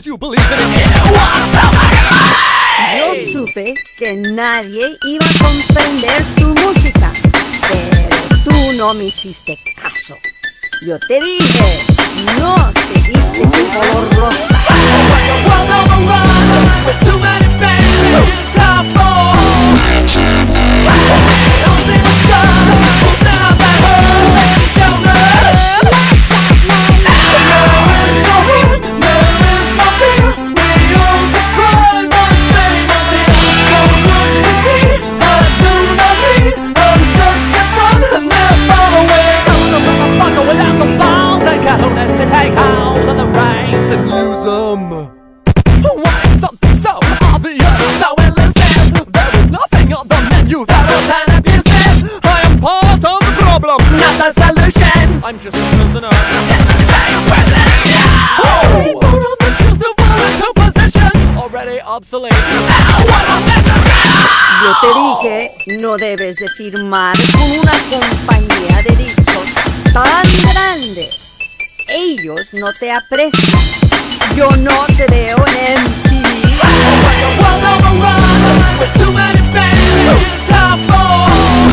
'cause you believe in it. Yo supe que nadie iba a comprender tu música, pero tú no me hiciste caso. Yo te dije, no te vistes en color rosa. I'm just a prisoner in the same prison as you. More of the shoes to fall into position already obsolete. What unnecessary. Yo te dije, no debes de firmar con una compañía de discos tan grande. Ellos no te aprecian. Yo no te veo en MTV. With too many fans, top four.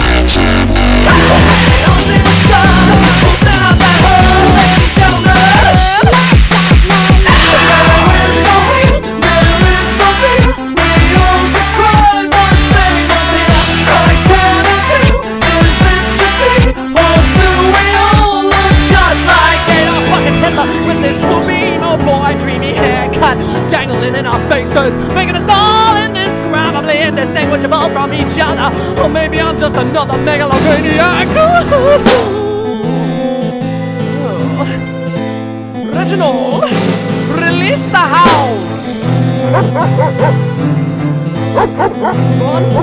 With this Screamo boy dreamy haircut dangling in our faces, making us all indescribably indistinguishable from each other. Or maybe I'm just another megalomaniac. Reginald, release the howl. Run,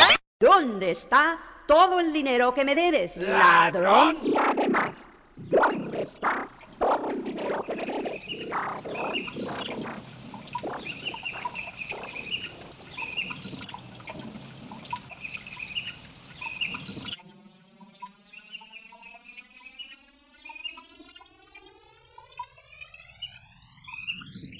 ¿Dónde está todo el dinero que me debes, ladrón?